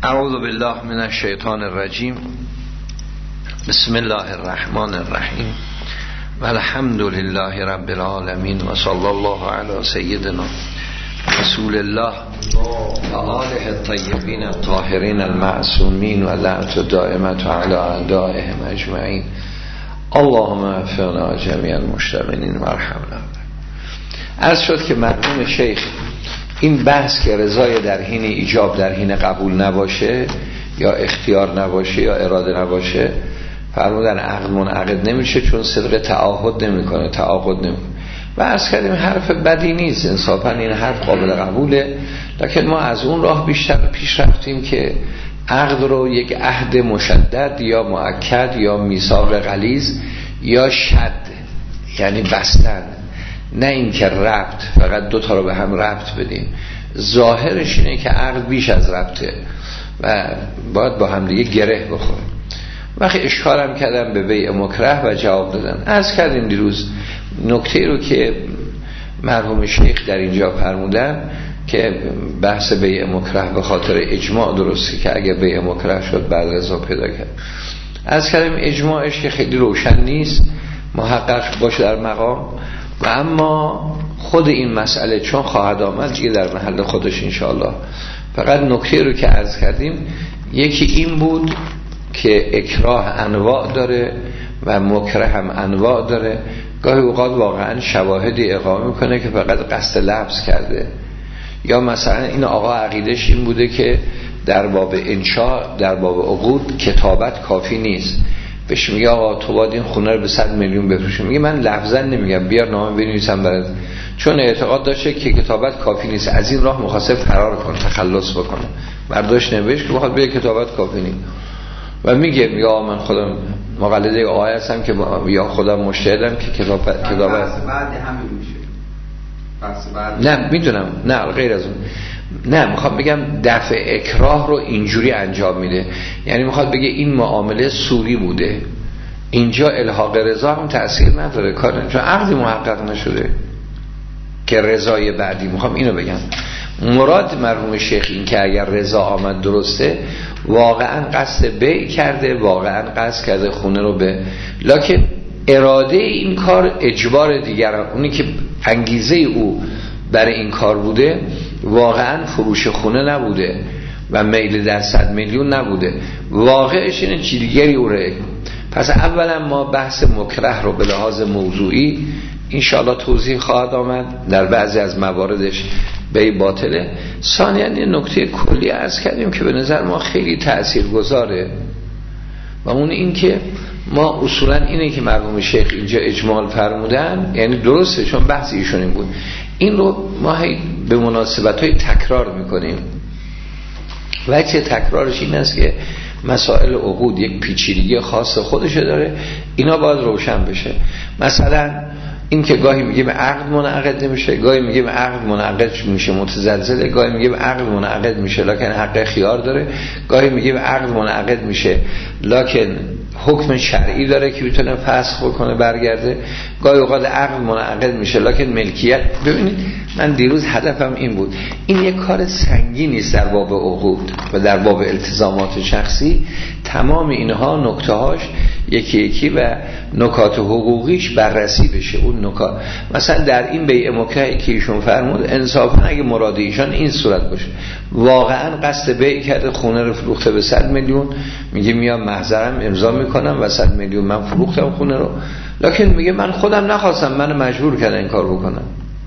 اعوذ بالله من الشیطان الرجیم. بسم الله الرحمن الرحیم و الحمد لله رب العالمین و صلی الله علی سیدنا رسول الله و آله الطیبین الطاهرین المعصومین و لعنت دائمة علی اعدائهم اجمعین. اللهم اغفر جمیع المشتغلین و ارحمنا. عرض شد که مرحوم شیخ این بحث که رضای در حین ایجاب در حین قبول نباشه یا اختیار نباشه یا اراده نباشه، فرمودن عقد منعقد نمیشه چون صدق تعهد نمیکنه، تعاقد نمیکنه. و عرض کردیم حرف بدی نیست، انصافا این حرف قابل قبوله، لکن ما از اون راه بیشتر پیش رفتیم که عقد رو یک عهد مشدد یا مؤکد یا میثاق غلیظ یا شد، یعنی بستن، نه این که ربط، فقط دوتا رو به هم ربط بدیم. ظاهرش اینه که عقد بیش از ربطه و باید با هم دیگه گره بخوره. وقتی اشکالم کردم به بیع مکره و جواب دادن. عرض کردیم دیروز نکته رو که مرحوم شیخ در اینجا فرمودن که بحث بیع مکره به خاطر اجماع درسته که اگه بیع مکره شد بعد رضا پیدا کرد. عرض کردیم اجماعش که خیلی روشن نیست، محقق باشه در مقام، و اما خود این مسئله چون خواهد آمد دیگه در محل خودش انشاءالله. فقط نکته رو که عرض کردیم یکی این بود که اکراه انواع داره و مکره هم انواع داره. گاهی اوقات واقعا شواهدی اقامه میکنه که فقط قصد لفظ کرده، یا مثلا این آقا عقیدش این بوده که در باب انشاء، در باب عقود کتابت کافی نیست، بهش میگه آقا تو باید این خونه رو به 100 میلیون بفروشی، میگه من لفظا نمیگم، بیار نامه بنویسم برات، چون اعتقاد داشته که کتابت کافی نیست، از این راه مخواست فرار کنه، تخلص بکنه، برداشت نوشت که بخواد بگه کتابت کافی نیست و میگه من خودم مقلده آقای هستم که یا خودم مجتهدم که کتابت بعد همین میشه. نه میدونم، نه غیر از اون، نه میخوام بگم دفع اکراه رو اینجوری انجام میده، یعنی میخواد بگه این معامله سوری بوده، اینجا الحاق رضا هم تأثیر نداره کار، چون عقدی محقق نشده که رضای بعدی. میخوام اینو بگم مراد مرحوم شیخ این که اگر رضا آمد درسته، واقعا قصد بیع کرده، واقعا قصد کرده خونه رو به، لکن اراده این کار اجبار دیگران، اونی که انگیزه او برای این کار بوده واقعا فروش خونه نبوده و میل در 100 میلیون نبوده، واقعش اینه چیز دیگری اوره. پس اولا ما بحث مکره رو به لحاظ موضوعی انشاءالله توضیح خواهد آمد، در بعضی از مواردش به باطله. ثانیاً یه نکته کلی عرض کردیم که به نظر ما خیلی تأثیرگذاره و اون این که ما اصولا اینه که مرحوم شیخ اینجا اجمال فرمودن، یعنی درسته چون بحث ایشون این بود، این رو ما به مناسبت‌های تکرار میکنیم. وجه تکرارش این است که مسائل عقود یک پیچیدگی خاص خودشه داره، اینا باید روشن بشه. مثلا این که گاهی میگیم عقد منعقد نمیشه، گاهی میگیم عقد منعقد میشه متزلزله، گاهی میگیم عقد منعقد میشه لکن حق خیار داره، گاهی میگیم عقد منعقد میشه لکن حکم شرعی داره که میتونه فسخ بکنه برگرده، گاهی اوقات عقد منعقد میشه لکن ملکیت. ببینید من دیروز هدفم این بود، این یک کار سنگینی است در باب عقود و در باب التزامات شخصی، تمام اینها نکته هاش یکی یکی و نکات حقوقیش بررسی بشه. اون نکات مثلا در این بیع مکرهی که ایشون فرمود، انصافا اگه مراد ایشان این صورت باشه واقعا قصد بیع کرده خونه رو فروخته به 100 میلیون، میگه میام محضرم امضا میکنم و 100 میلیون من فروختم خونه رو، لکن میگه من خودم نخواستم، من مجبور کردن این کار بکنم.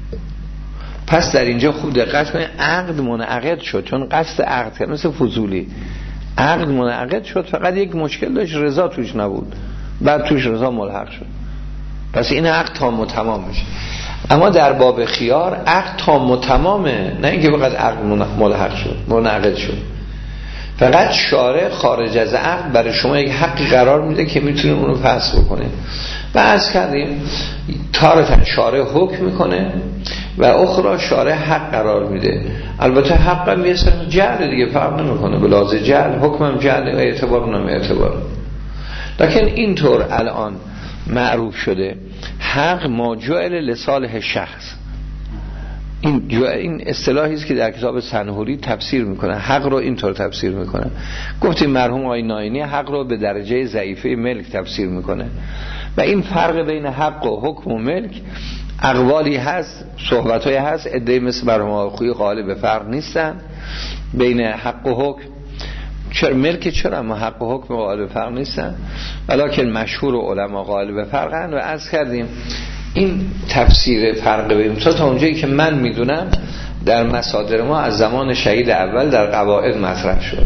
پس در اینجا خوب دقت کنید، عقد منعقد شد چون قصد عقد کرد، مثل فضولی عقد منعقد شد، فقط یک مشکل داشت، رضا توش نبود، بعد توش رضا ملحق شد، پس این عقد تام و تمام میشه. اما در باب خیار عقد تام و تمامه، نه اینکه فقط عقد ملحق شد، منعقد شد، فقط شارع خارج از عقد برای شما یک حقی قرار میده که میتونید اونو فسخ بکنید. و عرض کردیم تارتاً شارع حکم میکنه و اخرى شارع حق قرار میده. البته حق هم میسن جعل دیگه، فرق نمیکنه، بلازه جعل حکم هم جعل و اعتبار نم اعتبار. لکن اینطور الان معروف شده حق ما جعل لصالح شخص، این اصطلاحی است که در کتاب سنهوری تفسیر میکنه، حق رو اینطور تفسیر میکنه. گفتیم مرحوم آقای ناینی حق رو به درجه ضعیفه ملک تفسیر میکنه و این فرق بین حق و حکم و ملک اقوالی هست، صحبت‌های هست. عده‌ای مثل مرحوم آقای خویی قائل به فرق نیستن بین حق و حکم. چرا ملک؟ چرا؟ اما حق و حکم قائل به فرق نیستن، ولکن مشهور و علما قائل به فرقن. و عرض کردیم این تفسیر فرق بین تا اونجایی که من میدونم در مصادر ما از زمان شهید اول در قواعد مطرح شد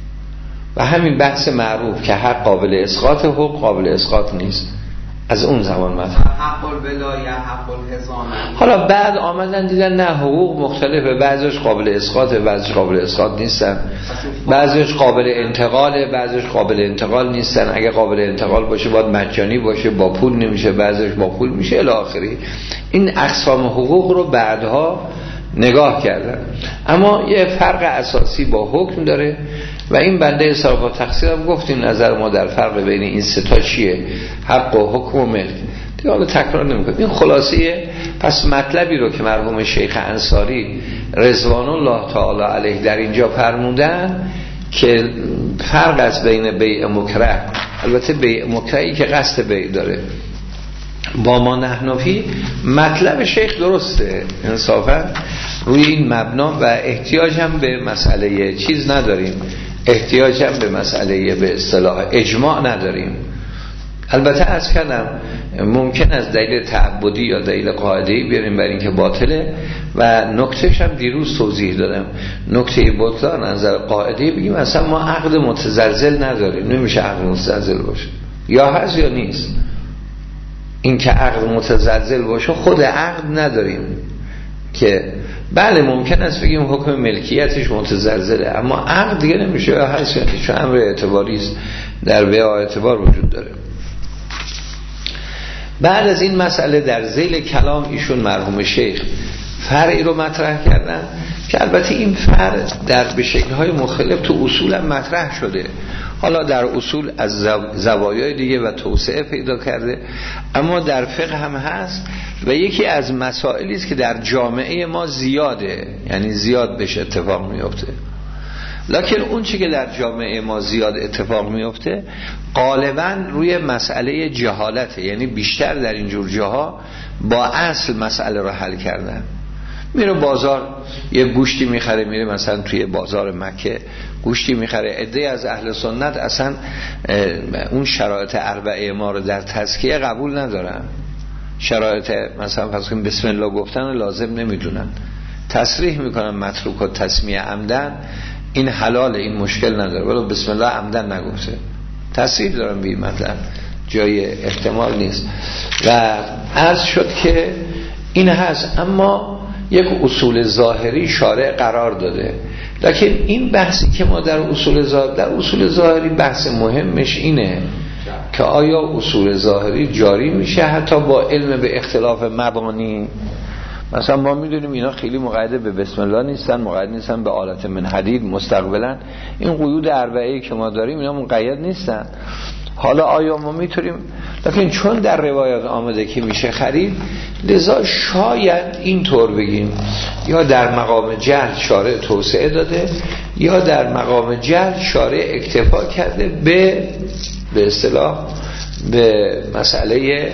و همین بحث معروف که حق قابل اسقاط، حقوق قابل اسقاط نیست، از اون زمان مطرح. حق الولایه، حق الحضانه. حالا بعد آمدن دیدن نه، حقوق مختلفه، بعضیش قابل اسقاطه، بعضیش قابل اسقاط نیستن، بعضیش قابل انتقاله، بعضیش قابل انتقال نیستن. اگه قابل انتقال باشه باید مجانی باشه، با پول نمیشه، بعضیش با پول میشه الی آخری. این اقسام حقوق رو بعدها نگاه کردن، اما یه فرق اساسی با حکم داره و این بنده حساب با تقصیر هم گفتیم نظر ما در فرق بین این سه تا چیه، حق و حکم و ملک. دیگه حالا تکرار نمی‌کنم. این خلاصه پس مطلبی رو که مرحوم شیخ انصاری رضوان الله تعالی علیه در اینجا فرمودن که فرق از بین بیع مکره، البته بیع مکرهی که قصد بیع داره، با ما نحنفی مطلب شیخ درسته انصافا روی این مبنا و احتیاج هم به مسئله چیز نداریم، احتیاج هم به مسئله به اصطلاح اجماع نداریم. البته از کردم ممکن است دلیل تعبدی یا دلیل قاعده‌ای بیاریم برای اینکه باطله و نکتهش هم دیروز توضیح دادم. نکته بطلان از نظر قاعده‌ای بگیم اصلا ما عقد متزلزل نداریم، نمیشه عقد متزلزل باشه، یا هست یا نیست. این که عقد متزلزل باشه خود عقد نداریم که بله ممکن است بگیم حکم ملکیتش متزلزله، اما عقد دیگه نمیشه یا هست یا نیست، چون امر اعتباری است، در بیع اعتبار وجود داره. بعد از این مسئله در ذیل کلام ایشون مرحوم شیخ فرعی رو مطرح کردن که البته این فرع در به شکل‌های مختلف تو اصول هم مطرح شده، حالا در اصول از زوایای دیگه و توسعه پیدا کرده، اما در فقه هم هست و یکی از مسائلی است که در جامعه ما زیاده، یعنی زیاد بهش اتفاق میفته. لکن اون چی که در جامعه ما زیاد اتفاق میفته غالبا روی مسئله جهالته، یعنی بیشتر در اینجور جاها با اصل مسئله رو حل کردن. میره بازار یه گوشتی میخره، میره مثلا توی بازار مکه گوشتی میخره، عده‌ای از اهل سنت اصلا اون شرایط اربعه ما رو در تزکیه قبول ندارن، شرایط مثلا فرض کنیم بسم الله گفتن لازم نمیدونن، تصریح میکنن متروک و تسمیه عمدن این حلاله، این مشکل نداره، ولی بسم الله عمدن نگفته، تصریح دارن به این مطلب، جای احتمال نیست. و عرض شد که این هست، اما یک اصول ظاهری شارع قرار داده. لکن این بحثی که ما در اصول ظاهری بحث مهمش اینه که آیا اصول ظاهری جاری میشه حتی با علم به اختلاف مبانی. مثلا ما میدونیم اینا خیلی مقید به بسم الله نیستن، مقید نیستن به آلت من حدید مستقبلا، این قیود اربعه‌ای که ما داریم اینا مقید نیستن. حالا آیا ما میتونیم، لیکن چون در روایات آمده که میشه خرید، لذا شاید اینطور بگیم یا در مقام جهل شارع توسعه داده یا در مقام جهل شارع اکتفا کرده به اصطلاح به مسئله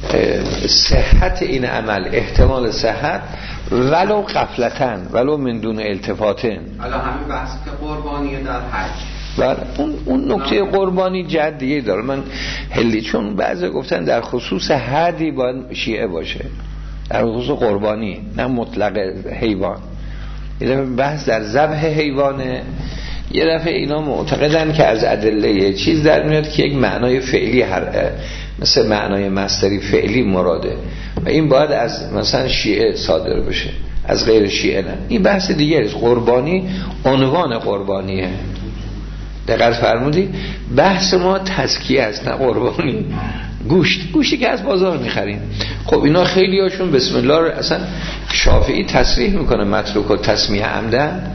صحت این عمل، احتمال صحت ولو غفلتن ولو من دون التفاتن. حالا همین بحث که قربانیه در حج، بله اون نکته قربانی جد دیگه داره من هلی، چون بعضی گفتن در خصوص حدی باید شیعه باشه، در خصوص قربانی نه مطلق حیوان. یه دفعه بحث در ذبح حیوانه، یه دفعه اینا معتقدن که از ادله چیز در میاد که یک معنای فعلی مثل معنای مصدری فعلی مراده و این باید از مثلا شیعه صادر بشه، از غیر شیعه نه. این بحث دیگه است. قربانی عنوان قربانیه، دقت فرمودی؟ بحث ما تزکیه است نه قربانی. گوشتی که از بازار میخریم، خب اینا خیلی هاشون بسم الله رو اصلا شافعی تصریح میکنه متروک و تسمیه عمدن.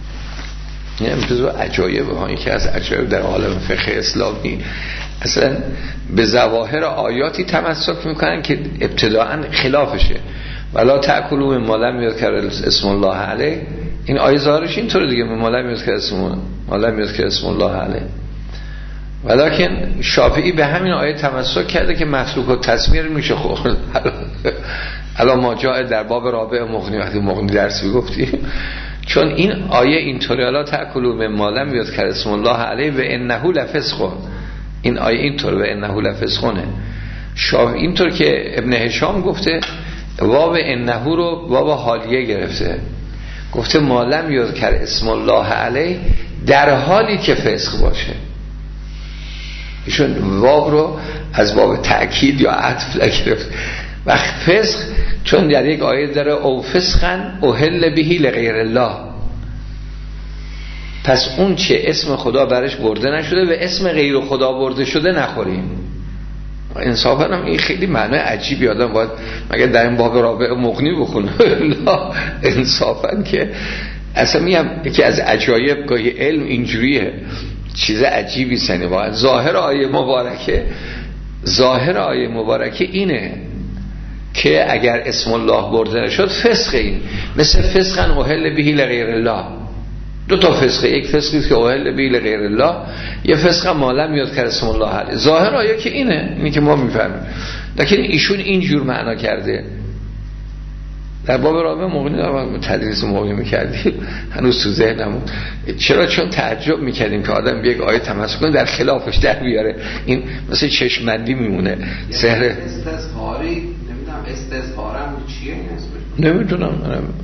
این امتزو عجایبه ها، این که از عجایب در عالم فقه اسلامی اصلا به ظواهر آیاتی تمسک میکنن که ابتداعا خلافشه، ولا تأکلوا مما لم یذکر اسم الله علیه. این آیه ظاهرش اینطوره دیگه، مما لم یذکر اسم الله علیه. ولکن شافعی به همین آیه تمسک کرده که مسلوک و تسمیه میشه خورد. الان ما جای در باب رابع مغنی، وقتی مغنی درس میگفتیم، چون این آیه اینطوری الا تأکلوا مما لم یذکر اسم الله علیه و انه لفسق، این آیه اینطور و انه لفسقونه. اینطور که ابن هشام گفته واو انه رو واو حالیه گرفته، گفته ما لم یذکر اسم الله علیه در حالی که فسق باشه. ایشون واو رو از باب تأکید یا عطف گرفت. وقت فسق چون در یک آیه داره او فسقا احل بهی لغیر الله، پس اون چه اسم خدا برش برده نشده و اسم غیر خدا برده شده نخوریم. انصافا هم این خیلی معنی عجیبی آدم باید مگر در این باب رابع مغنی بخونه. انصافا که اصلا میگم یکی از عجایب گاهی علم اینجوریه، چیز عجیبی سنی واقعا. ظاهر آیه مبارکه اینه که اگر اسم الله برده نشد فسق، این مثل فسقا احل بهی لغیر الله. دو تا فسقه، یک فسقی که احل بهی لغیر الله، یه فسق ما لم یذکر اسم الله علیه. ظاهر آیه که اینه که ما میفهمیم، لیکن ایشون اینجور معنا کرده. در باب رابع مغنی تدریس مغنی میکردیم هنوز تو ذهنمون، چرا؟ چون تعجب میکردیم که آدم یک آیه تمسک کنه در خلافش در بیاره. این مثل چشمندی میمونه. سحر استظهاری نمیدونم، استظهارم چیه نمیدونم.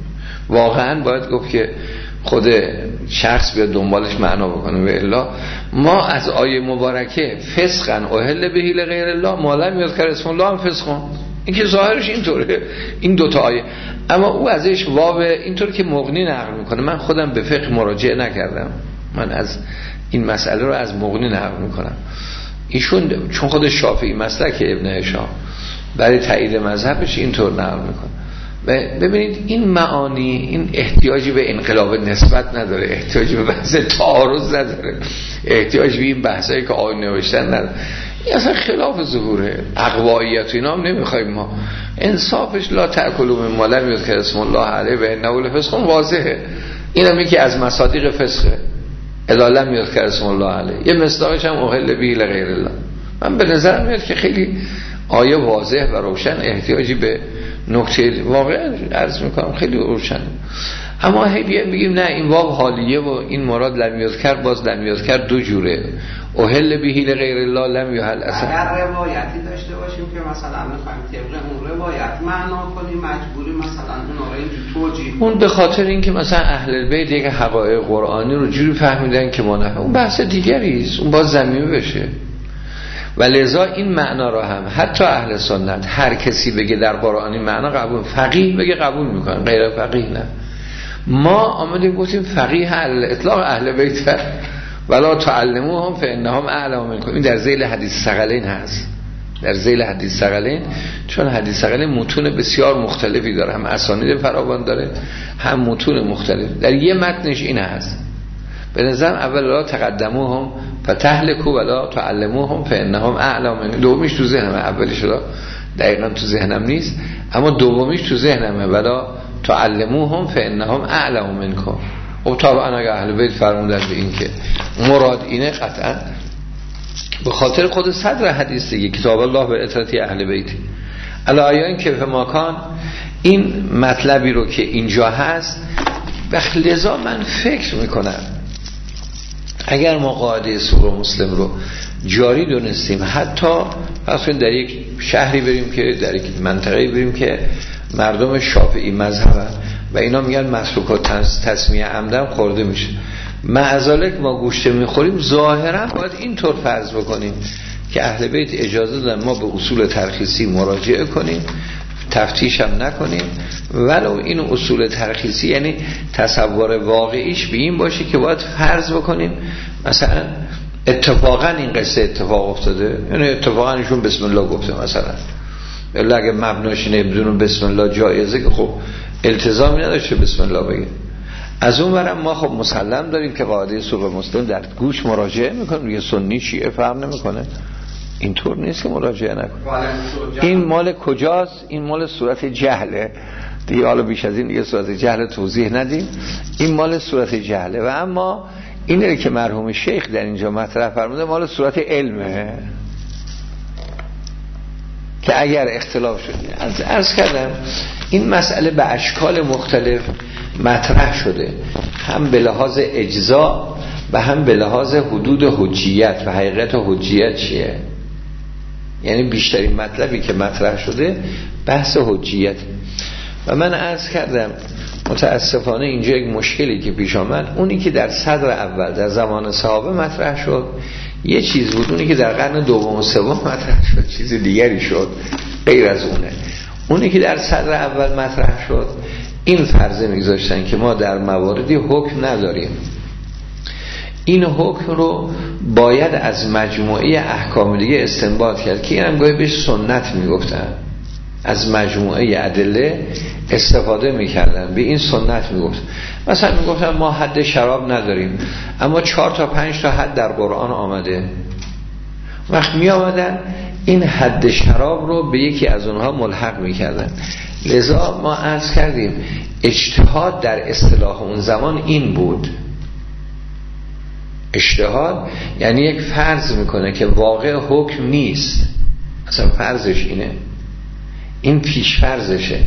واقعا باید گفت که خود شخص بیاد دنبالش معنا بکنه. و الا ما از آیه مبارکه فسقا احل بهی لغیر الله ما لم یذکر اسم الله هم فسقون، این که ظاهرش اینطوره این دوتا آیه. اما او ازش واو اینطور که مغنی نقل میکنه. من خودم به فقه مراجعه نکردم، من از این مسئله رو از مغنی نقل میکنم. ایشون چون خود شافعی مسلک ابن هشام برای تایید مذهبش اینطور نقل میکنه. و ببینید این معانی، این احتیاجی به انقلاب نسبت نداره، احتیاجی به بحث تعارض نداره، احتیاجی به این بحثایی که آیه نوشتن نداره. این اصلا خلاف ظهوره. اقواییت و اینا هم نمیخوایم ما. انصافش لا تأکلوا مما لم یذکر اسم الله علیه و انه لفسق واضحه. این هم یکی از مصادیق فسقه، الا لم یذکر اسم الله علیه. یه مصداقش هم احل بهی لغیر الله. من به نظرم میاد که خیلی آیه واضح و روشن، احتیاجی به نکته واقعا عرض میکنم خیلی روشن. اما هی میگیم نه این واو حالیه و این مراد لم یذکر، باز لم یذکر دو جوره، احل بهی لغیر الله لم یحل. اصلا اگر روایتی داشته باشیم که مثلا میخوایم طبق اون روایت معنا کنیم، مجبوری مثلا اون رو اینجوری توجیه. اون به خاطر اینکه مثلا اهل البیت یک حقایق قرآنی رو جوری فهمیدن که ما نفهم، اون بحث دیگری است، اون باز زمینه بشه. و لذا این معنا رو هم حتی اهل سنت هر کسی بگه در قرآنی معنا قبول، فقیه بگه قبول میکنن، غیر فقیه نه. ما آمدیم گفتیم فقیه اطلاق اهل بیت ولا تعلموهم فانهم اعلم منکم. این در ذیل حدیث ثقلین هست، در ذیل حدیث ثقلین، چون حدیث ثقلین متون بسیار مختلفی داره، هم اسانید فراوان داره هم متون مختلف. در یه متنش این هست به نظرم اول لا تقدموهم فتهلكوا ولا تعلموهم فانهم اعلم منکم. دومیش تو ذهنم، اولیش رو دقیقاً تو ذهنم نیست، اما دومیش تو ذهنمه ولا تعلموهم فانهم اعلم منکم. و طبعا اگه اهل بیت فرمودن به این که مراد اینه، قطعا به خاطر خود صدر حدیث دیگه، کتاب الله به اطاعت اهل بیت علایان که فماکان، این مطلبی رو که اینجا هست. لذا من فکر میکنم اگر ما قاعده سوره مسلم رو جاری دونستیم، حتی مثلا در یک شهری بریم که در یک منطقه‌ای بریم که مردم شافعی مذهبن و اینا میگن مسلوک و تسمیه عمدن خورده میشه، معذالک ما گوشت میخوریم، ظاهرا باید اینطور فرض بکنیم که اهل بیت اجازه دادن ما به اصول ترخیصی مراجعه کنیم، تفتیش هم نکنیم، ولو این اصول ترخیصی یعنی تصور واقعیش به این باشه که باید فرض بکنیم مثلا اتفاقا این قصه اتفاق افتاده، یعنی اتفاقا ایشون بسم الله گفته مثلا، الا اگه مبناش اینه بدون بسم الله جایزه که خب التزامی نداشته بسم الله بگه. از اون برم ما خب مسلم داریم که قاعده سوره مسلم در گوش مراجعه میکنیم، یه سنی شیعه فرق نمیکنه، اینطور نیست که مراجعه نکنه. این مال کجاست؟ این مال صورت جهله دیگه. حالا بیش از این دیگه صورت جهل توضیح ندیم. این مال صورت جهله. و اما اینه که مرحوم شیخ در اینجا مطرح فرموده مال صورت علمه، که اگر اختلاف شده عرض کردم این مسئله به اشکال مختلف مطرح شده، هم به لحاظ اجزا و هم به لحاظ حدود حجیت و حقیقت حجیت چیه. یعنی بیشترین مطلبی که مطرح شده بحث حجیت. و من عرض کردم متاسفانه اینجا یک مشکلی که پیش آمد، اونی که در صدر اول در زمان صحابه مطرح شد یه چیز بود، اونی که در قرن دوم و سوم مطرح شد چیز دیگری شد غیر از اونه. اونی که در صدر اول مطرح شد این فرضه میگذاشتن که ما در مواردی حکم نداریم، این حکم رو باید از مجموعه احکام دیگه استنباط کرد، که اینم گاهی بهش سنت میگفتن. از مجموعه ادله استفاده میکردن، به این سنت میگفت. مثلا میگفتن ما حد شراب نداریم اما 4 تا 5 تا حد در قرآن آمده. وقت می آمدن این حد شراب رو به یکی از اونها ملحق میکردن. لذا ما عرض کردیم اجتهاد در اصطلاح اون زمان این بود. اجتهاد یعنی یک فرض میکنه که واقع حکم نیست، اصلا فرضش اینه، این پیش فرضشه.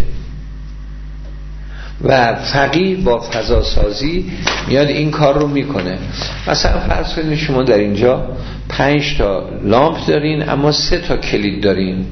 و فقیه با فضا سازی میاد این کار رو میکنه. مثلا فرض کنید شما در اینجا 5 تا لامپ دارین اما 3 تا کلید دارین.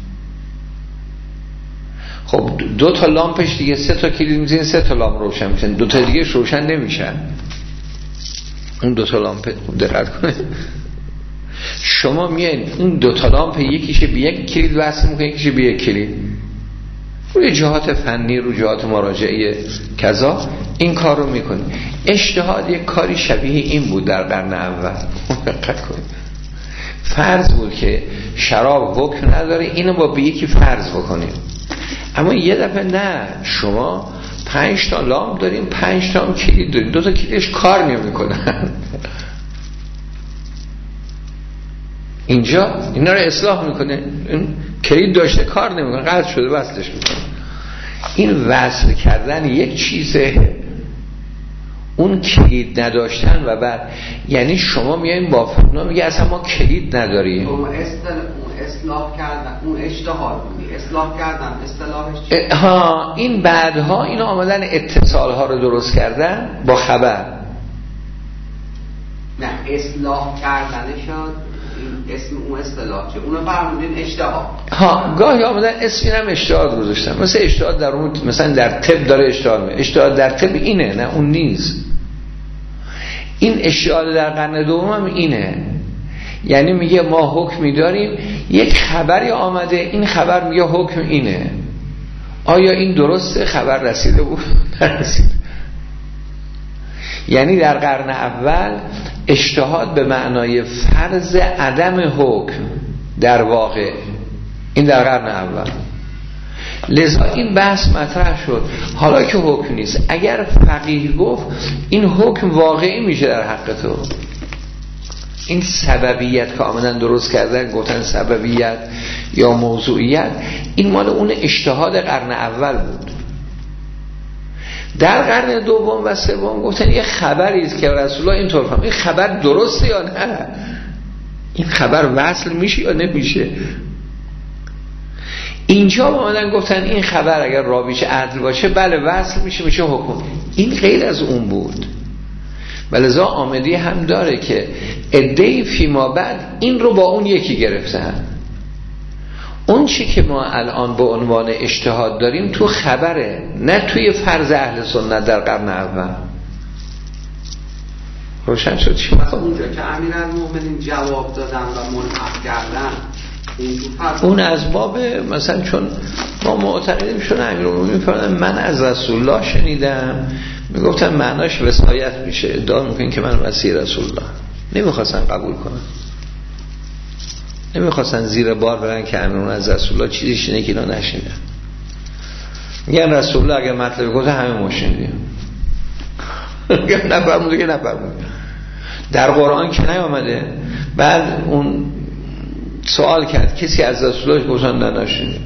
خب 2 تا لامپش دیگه 3 تا کلید میزین، 3 تا لامپ روشن میشن، 2 تا دیگه روشن نمیشن. اون 2 تا لامپ دقت کنید، شما میایین اون 2 تا لامپ یکیش به یک کلید وصل میکنید، یکیش به یک کلید. روی جهات فنی، روی جهات مراجعه کذا این کار رو میکنه. اجتهاد یک کاری شبیه این بود در قرن اول. دقت کنید، فرض بود که شراب حکم نداره، اینو با به یکی فرض بکنیم. اما یه دفعه نه، شما 5 تا لامپ داریم، 5 تا هم کلید داریم، 2 تا کلیدش کار نمیکنن. اینجا اینا رو اصلاح میکنه، این کلید داشته کار نمیکنه، قطع شده وصلش میکنه. این وصل کردن یک چیزه، اون کلید نداشتن و بعد یعنی شما میایین با اونا میگه اصلا ما کلید نداریم. اون اصلاح کردن، اون اجتهاد بودی، اصلاح کردن اصطلاحش این بعدها اینا آمدن اتصال ها رو درست کردن با خبر. نه اصلاح کردنشان اسم اون اصطلاح چه؟ اونو فرمودین اجتهاد. گاهی آمدن اسمی هم اجتهاد گذاشتن. مثلا اجتهاد در اون، مثلا در طب داره اجتهاد در طب اینه، نه اون نیست. این اجتهاد در قرن دوم هم اینه، یعنی میگه ما حکمی داریم، یک خبری آمده، این خبر میگه حکم اینه، آیا این درسته؟ خبر رسیده بود نرسیده. یعنی در قرن اول اجتهاد به معنای فرض عدم حکم در واقع، این در قرن اول. لذا این بحث مطرح شد، حالا که حکم نیست، اگر فقیه گفت این حکم واقعی میشه در حق تو. این سببیت که آمدن درست کردن گفتن سببیت یا موضوعیت، این مال اون اجتهاد قرن اول بود. در قرن دوم و سوم گفتن یه خبری است که رسول الله اینطور فهمید، این خبر درسته یا نه، این خبر وصل میشه یا نمیشه. اینجا اومدن گفتن این خبر اگر راویش عدل باشه بله وصل میشه حکم. این غیر از اون بود. ولذا آمدی هم داره که عده‌ای فیما بعد این رو با اون یکی گرفتن. اون چی که ما الان به عنوان اجتهاد داریم تو خبره، نه توی فرض اهل سنت در قرن اول. روشن شد چی مثلا اونجا که امیرالمومنین جواب دادن و ملحق کردن، اون از باب مثلا چون ما معتقدیم شده امیرالمومنین فرمودن من از رسول الله شنیدم، میگفتن معناش وصایت میشه، ادعا میکنین که من وصی رسول الله. نمیخواستن قبول کنن، نمیخواستن زیر بار برن که امیرالمومنین از رسول الله چیزی شنیده که اینا نشنیدن. میگن رسول الله اگر مطلب گفته همه ما شنیدیم. نفرموده که نفرموده، در قرآن که نیامده. بعد اون سوال کرد کسی از رسول الله گفتن نه نشینه.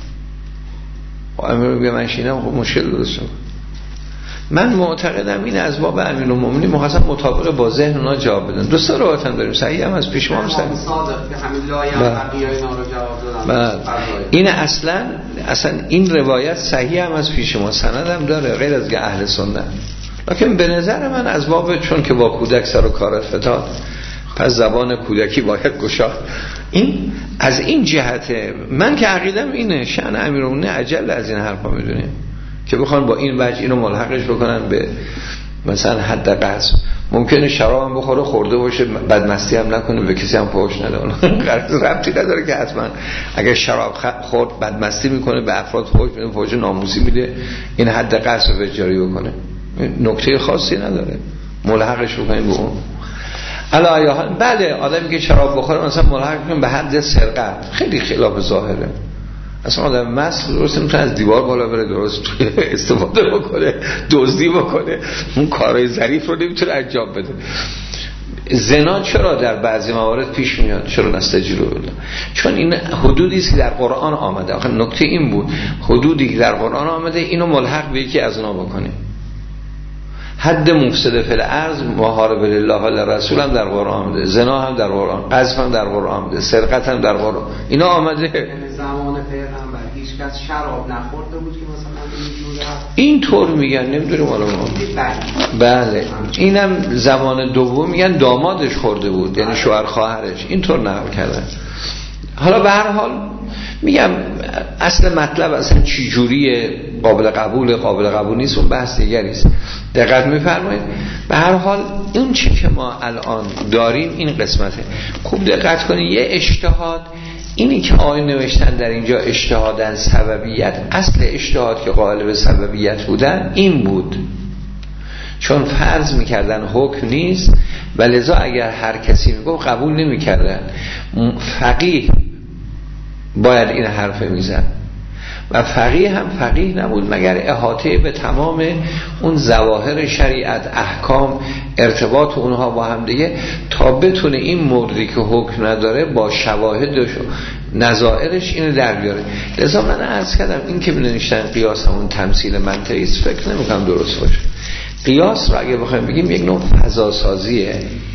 امیر میگه من شینم، خب مشکل درست شد. من معتقدم این از باب امیرالمومنین مخاطب مطابق با ذهن اونا جواب بدن. دو سه روایت هم داریم صحیح هم از پیش ما هم صحیح. این اصلا این روایت صحیح هم از پیش ما سند هم داره غیر از اهل سنت. لکن به نظر من از باب چون که با کودک سر و کارت فتاد پس زبان کودکی باید گشاد. این از این جهته من که عقیدم اینه شأن امیرالمومنین عجل از این حرفا میدونیم که بخوان با این وجه اینو ملحقش بکنن به مثلا حد قصد. ممکنه شراب هم بخوره خورده باشه بدمستی هم نکنه به کسی هم فحش نده، غرض ربطی نداره که حتما اگه شراب خورد بدمستی میکنه به افراد فحش میده، فحش ناموسی میده، این حد قصد رو جاری بکنه، نکته خاصی نداره ملحقش بکنید به اون. علاوه بله آدمی که شراب بخوره مثلا ملحق میکنه به حد سرقت، خیلی خلاف ظاهره. اصلا آدم مست درست میتونه از دیوار بالا بره، درست استفاده بکنه، دزدی بکنه، اون کارهای ظریف رو نمیتونه انجام بده. زنا چرا در بعضی موارد پیش میاد؟ چرا نستجیروا بالله؟ چون این حدودی است که در قرآن آمده. آخه نکته این بود حدودی که در قرآن آمده اینو ملحق به یکی از اونا بکنه. حد مفسد فی الارض محارب لله و لرسول هم در قرآن آمده، زنا هم در قرآن، قذف هم در قرآن آمده، سرقت هم در قرآن، اینا آمده. زمان پیغمبر هیچ کس شراب نخورده بود که مثلا این طور میگن، نمیدونیم حالا ما. بله اینم زمان دوم میگن دامادش خورده بود، یعنی شوهر خواهرش، اینطور نقل کردن. حالا به هر حال میگم اصل مطلب اصلا چی جوریه، قابل قبول نیست، اون بحث دیگری است. دقت میفرمایید. به هر حال اون چی که ما الان داریم این قسمته. خوب دقت کنید، یه اجتهاد اینی که آیه نوشتن در اینجا اجتهادن سببیت، اصل اجتهاد که قائل به سببیت بودن این بود، چون فرض میکردن حکم نیست و لذا اگر هر کسی میگفت قبول نمیکردن. فقیه باید این حرف میزد و فقیه هم فقیه نبود مگر احاطه به تمام اون ظواهر شریعت، احکام، ارتباط اونها با هم دیگه، تا بتونه این موردی که حکم نداره با شواهدش و نظائرش اینو در بیاره. لذا من عرض کردم این که بنوشتن قیاس همون تمثیل منطقی است، فکر نمی‌کنم درست باشه. قیاس رو اگه بخوایم بگیم یک نوع فضا سازیه،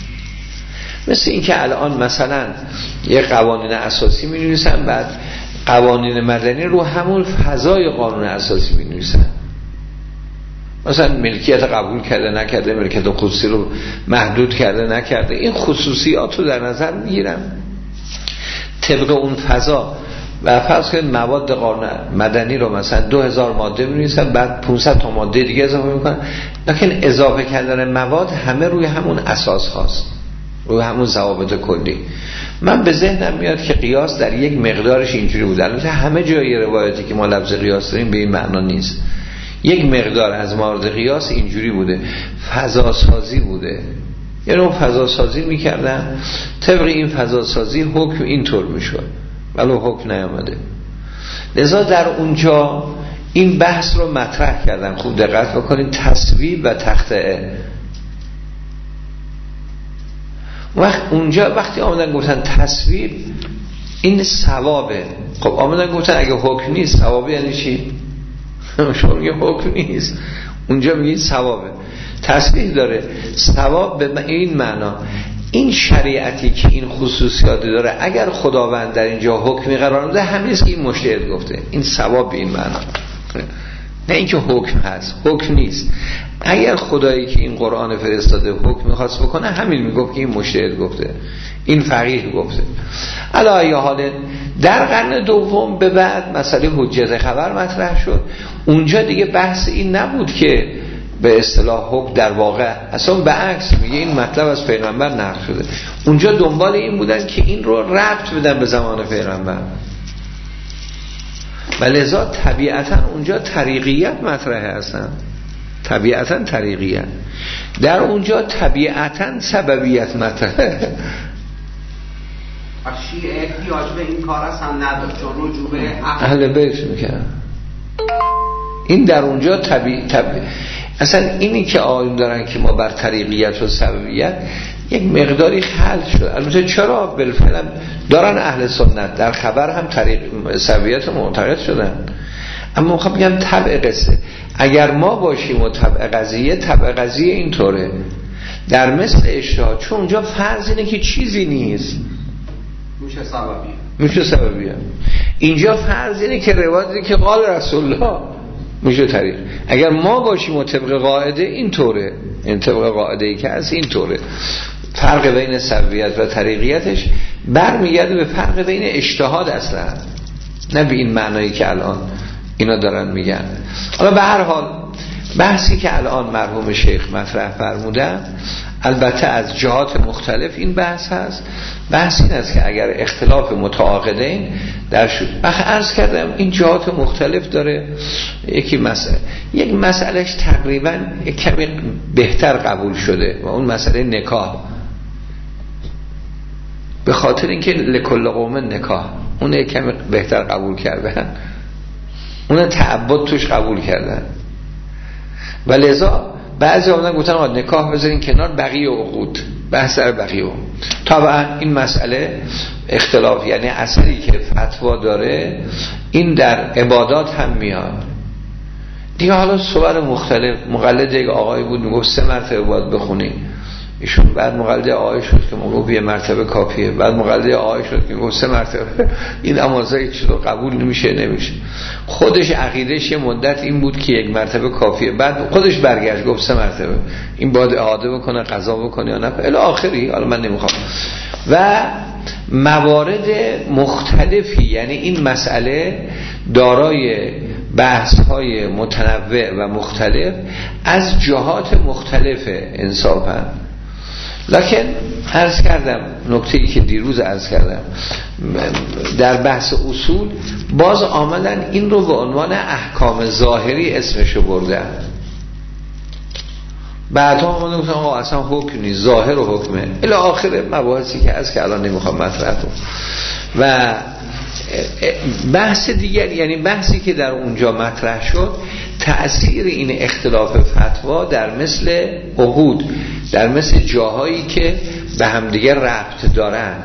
مثل این که الان مثلا یه قوانین اساسی می‌نویسن بعد قوانین مدنی رو همون فضای قانون اساسی می‌نویسن. مثلا ملکیت قبول کرده نکرده، ملکیت خصوصی رو محدود کرده نکرده، این خصوصیات رو در نظر میگیرن طبق اون فضا. و فرض کنید مواد قانون مدنی رو مثلا 2000 ماده می‌نویسن بعد 500 تا ماده دیگه اضافه می‌کنن، لکن اضافه کردن مواد همه روی همون اساس هاست، روی همون ضوابط کلی. من به ذهنم میاد که قیاس در یک مقدارش اینجوری بود. البته همه جای روایتی که ما لفظ قیاس داریم به این معنا نیست. یک مقدار از موارد قیاس اینجوری بوده، فضا سازی بوده، یعنی اون فضا سازی میکردن، طبق این فضا سازی حکم اینطور میشد ولو حکم نیامده. لذا در اونجا این بحث رو مطرح کردن. خوب دقت بکنید، تصویب و تخطئه. اونجا وقتی آمدن گفتن تصویب این ثوابه، خب آمدن گفتن اگه حکم نیست ثوابه یعنی چی؟ شما میگه حکم نیست، اونجا میگه ثوابه. تصویب داره ثواب به این معنا، این شریعتی که این خصوصیاتی داره اگر خداوند در اینجا حکمی قرار بده همینیست که این مجتهد گفته، این ثواب به این معنا، نه اینکه حکم هست، حکم نیست. اگر خدایی که این قرآن فرستاده حکم می‌خواست بکنه همین میگفت که این مجتهد گفته، این فقیه گفته. علی ای حال در قرن دوم به بعد مسئله حجت خبر مطرح شد. اونجا دیگه بحث این نبود که به اصطلاح حکم در واقع، اصلا به عکس میگه این مطلب از پیغمبر نقل شده. اونجا دنبال این بودن که این رو ربط بدن به زمان پیغمبر و لذا طبیعتا اونجا طریقیت مطرحه هستن، طبیعتا طریقیت، در اونجا طبیعتا سببیت مطرحه. شیعه احتیاج به این کار اصلا نداشت چون رجوع به اهل بیت میکنن. این در اونجا طبیعی اصلا اینی که آیون دارن که ما بر طریقیت و سببیت، یک مقداری خلط شد. البته چرا بالفعل دارن اهل سنت در خبر هم طریق سویت معتقد شدن، اما میخوام بگم طبع قصه اگر ما باشیم و طبع قضیه اینطوره در مثل اجتهاد، چون اونجا فرض اینه که چیزی نیست میشه سببیه. اینجا فرض اینه که روایتی که قال رسول الله میشه طریق. اگر ما باشیم و طبق قاعده اینطوره، این طبق قاعده ای که از اینطوره، فرق بین سببیت و طریقیتش برمیگرده به فرق بین اجتهاد اصلا، نه به این معنایی که الان اینا دارن میگن. حالا به هر حال بحثی که الان مرحوم شیخ مطرح فرمودن البته از جهات مختلف این بحث هست. بحث این است که اگر اختلاف متعاقدین در شد عرض کردم این جهات مختلف داره. یک مسئلهش تقریبا کمی بهتر قبول شده و اون مسئله نکاح، به خاطر اینکه لکل قوم نکاح اون کمی بهتر قبول کردن، اون تعبد توش قبول کردن و لذا بعضی آمدن گفتن آقا نکاح بذارین کنار، بقیه عقود بحث در بقیه. طبعا این مسئله اختلاف، یعنی اثری که فتوا داره این در عبادات هم میاد دیگه. حالا صور مختلف، مقلد یک آقای بود میگفت 3 مرتبه باید بخونی، ایشون بعد مقلد آقای شد که میگفت 1 مرتبه کافیه، بعد مقلد آقای شد که میگفت 3 مرتبه. این امازه چیز رو قبول نمیشه. خودش عقیدش یه مدت این بود که 1 مرتبه کافیه، بعد خودش برگشت گفت 3 مرتبه. این باید اعاده بکنه، قضا بکنه یا نه الی آخری. حالا من نمیخوام. و موارد مختلفی، یعنی این مسئله دارای بحث های متنوع و مختلف از جهات مختلف انصافا. لکن عرض کردم نکته‌ای که دیروز عرض کردم در بحث اصول باز آمدن این رو به عنوان احکام ظاهری اسمشو بردن. بعدها آمدن گفتن آقا اصلا حکم نیست، ظاهر و حکمه الی آخر مباحثی که از که الان نمیخوام مطرح کنم. و بحث دیگر، یعنی بحثی که در اونجا مطرح شد تأثیر این اختلاف فتوا در مثل عقود، در مثل جاهایی که به همدیگه ربط دارن.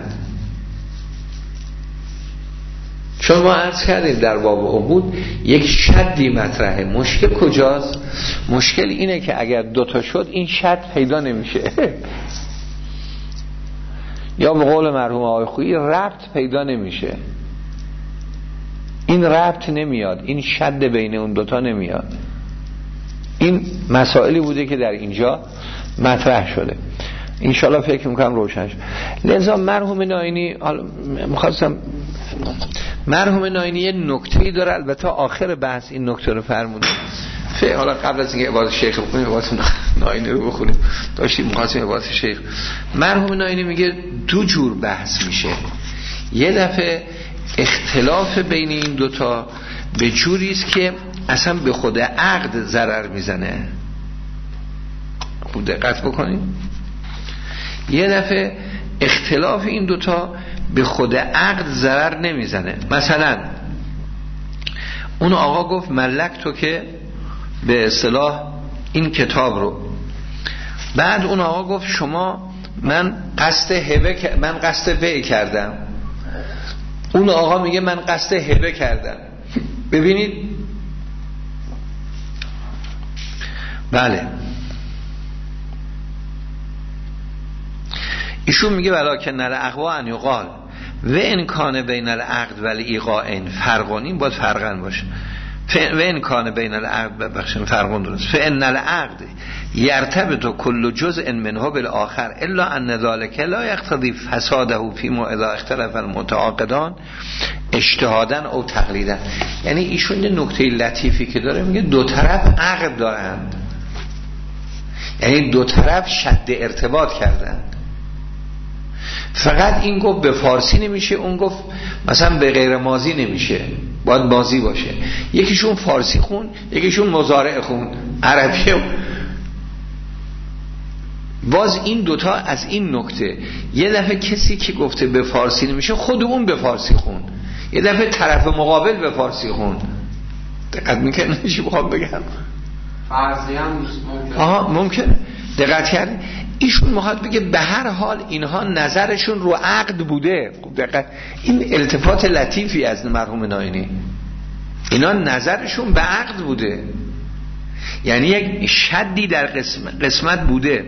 چون ما عرض کردیم در باب عقود یک شدی مطرحه. مشکل کجاست؟ مشکل اینه که اگر 2 تا شد این شد پیدا نمیشه یا به قول مرحوم آقای خویی ربط پیدا نمیشه. این ربط نمیاد، این شد بین اون 2 تا نمیاد. این مسائلی بوده که در اینجا مطرح شده. انشالله فکر میکنم روشن شد. لذا مرحوم ناینی مرحوم ناینی یه نکته‌ای داره، البته آخر بحث این نکته رو فرموده. حالا قبل از اینکه عبارت شیخ بخونیم عبارت ناینی رو بخونیم، داشتیم می‌خواستیم عبارت شیخ. مرحوم ناینی میگه 2 جور بحث میشه. یه دفعه اختلاف بین این 2 تا به جوری است که اصلا به خود عقد ضرر میزنه. خوب دقت بکنیم. یه دفعه اختلاف این 2 تا به خود عقد ضرر نمیزنه. مثلا اون آقا گفت ملک تو که به اصطلاح این کتاب رو، بعد اون آقا گفت شما من قصد بیع کردم. اون آقا میگه من قصد هبه کردم. ببینید بله ایشون میگه ولکن الاقوا ان یقال و ان کان بین العقد و الایقاع فرقون، باید فرقن باشه. و ان کان بین العقد بخشن فرقون درست. فان العقد یرتبط کل جزء منه بالاخر الا ان ذلك لا یقتضی فساده فيما اذا اختلف المتعاقدان اجتهادا او تقلیدا. یعنی ایشون یه نکته لطیفی که داره میگه 2 طرف عقد دارند، یعنی 2 طرف شد ارتباط کردن. فقط این گفت به فارسی نمیشه، اون گفت مثلا به غیر ماضی نمیشه، باید ماضی باشه. یکیشون فارسی خون، یکیشون مضارع خون، عربی. باز این 2 تا از این نکته، یه دفعه کسی که گفته به فارسی نمیشه خود اون به فارسی خون، یه دفعه طرف مقابل به فارسی خون. دقت میکنه چی بخوام بگم؟ فرضی هم ممکنه. ممکنه. دقت کرد ایشون میخواد بگه به هر حال اینها نظرشون رو عقد بوده. این التفات لطیفی از مرحوم ناینی، اینا نظرشون به عقد بوده، یعنی یک شدی در قسمت بوده.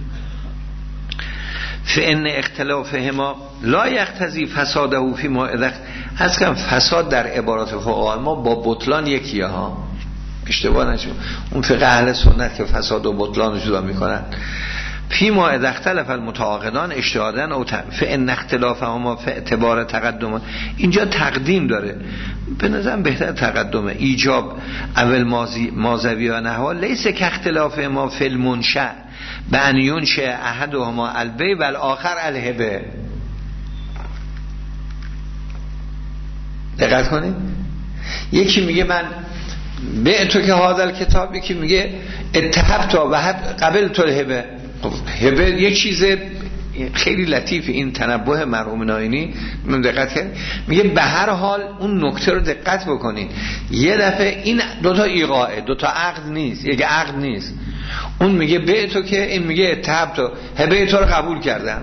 فإن اختلافهما لا یقتضی فساده فی ما از کم فساد در عبارات فقها ما با بطلان یکیه ها، اشتباه نشون. اون فقه اهل سنت که فساد و بطلان جدا میکنن. فی ما اذا اختلف المتعاقدان اجتهادا او فإن اختلافهما فی اعتبار تقدم، اینجا تقدیم داره، به نظرم بهتر تقدمه. ایجاب اول مازوی و نحو لیس که اختلاف ما فی المنشأ بأن ينشأ احدهما البیع و الاخر الهبه. دقت کنید، یکی میگه من به تو که هذا کتاب، یکی میگه اتهبت و قبلت الهبه. هبه یک چیز خیلی لطیفی، این تنبه مرحوم ناینی من دقت کرد، میگه به هر حال اون نکته رو دقت بکنید، یه دفعه این دوتا ایقاعه، دوتا عقد نیست، یک عقد نیست. اون میگه به تو که، این میگه اتهبت و هبه تو رو قبول کردم.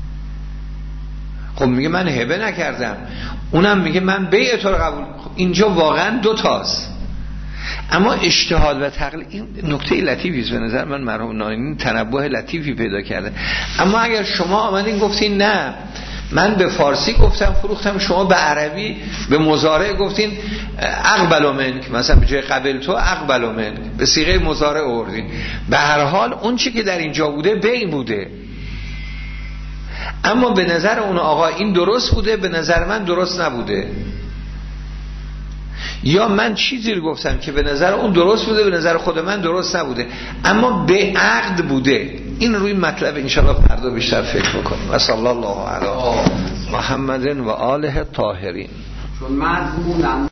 خب میگه من هبه نکردم، اونم میگه من بیع تو رو قبول. اینجا واقعا دو تاست، اما اجتهاد و تقلید این نکته لطیفی است به نظر من. مرحوم ناینی تنبه لطیفی پیدا کرده. اما اگر شما آمدین گفتین نه من به فارسی گفتم فروختم، شما به عربی به مضارع گفتین اقبل منک، مثلا به جای قبل تو اقبل منک، به صیغه مضارع آوردین، به هر حال اون چی که در اینجا بوده بیع بوده. اما به نظر اون آقا این درست بوده، به نظر من درست نبوده. یا من چیزی رو گفتم که به نظر اون درست بوده، به نظر خود من درست نبوده، اما به عقد بوده. این روی مطلب انشاءالله فردا بیشتر فکر بکنیم. و صلی الله علی محمد و آله الطاهرین. چون مضمون